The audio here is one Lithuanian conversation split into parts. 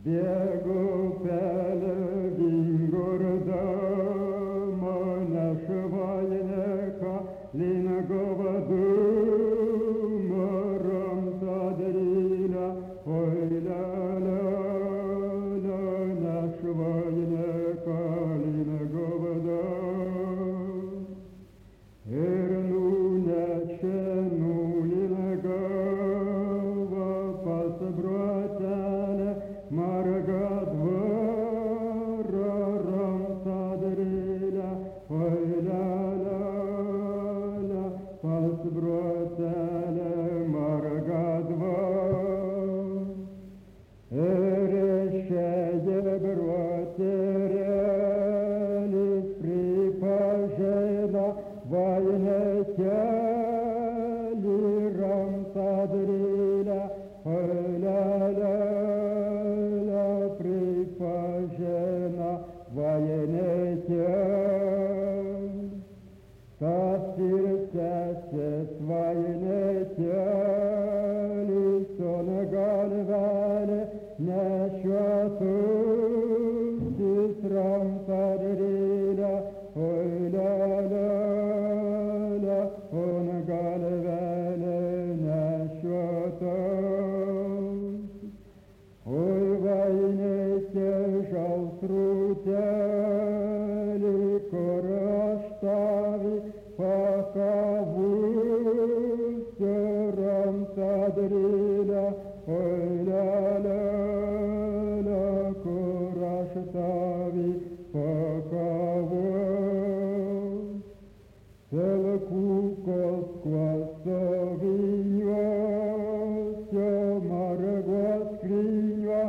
Bėgu pelę vingurdama, nešvajne kalinago vaduma, ramsadrila, oi la la la, nešvajne kalinago vaduma. Ir nunešė nulina galva pas brotelę, marga dvara, ramsadrila, oi la la la, pas brotelę, marga dvara. Ir išėjo brotelis, pripažino vainę kelį, ramsadrila, oi la la la, pripažino vainę kelį. Tas ir sesės vainę kelį, sona galvelė nešiotusis, ramsadrila, oi la la la, ona galvelė nešiotusis. Oi vainike žalsrutėlį, kur aš tavį pakavusiu, ramsadrila, oi la la la, kur aš tavį pakavusiu. Selkukos kuosoviniuose, margos skryniuo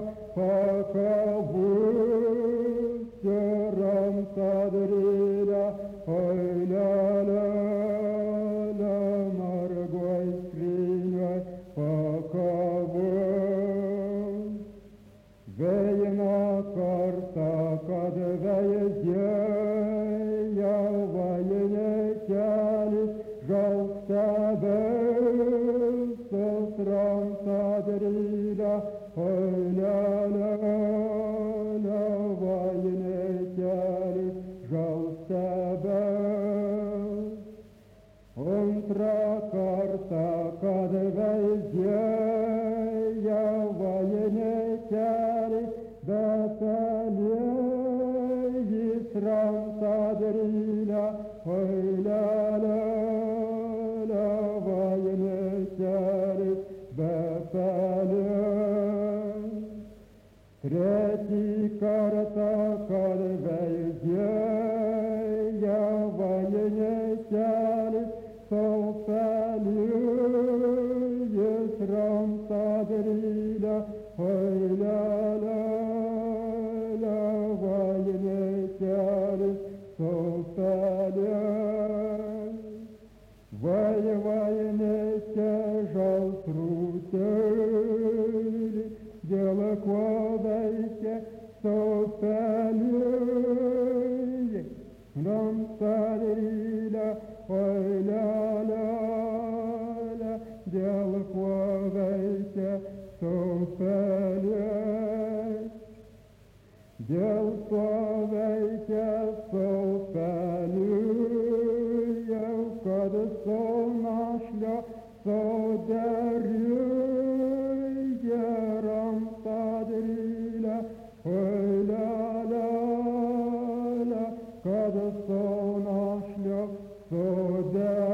pakavusiu, ramsadrila, oi la la la, margoj skryniuo pakavusiu. Vieną kartą, kad veizėjo vainė kelis, žalstebėsis, ramsadrila, oi la la la, vainė kelis, žalstebėsis. Antrą kartą, kad veizėjo vainė kelis, Betelėjis, ramsadrila, oi la la la, vainė kelis, Betelėjis. Tretį kartą, kad veizėjo vainė kelis, Sofelijus, ramsadrila, oi la la la, vainė kelis, Sofelijus. Vainė žalsrutėlį, dėl ko veikia Sofelijus, ramsadrila, oi la la la, dėl ko veikia Sofelijus. Dėl ko veikia Sofelijus, kad našlio soderiuje, ramsadrila, oi la la la, kad našlio soderiuje.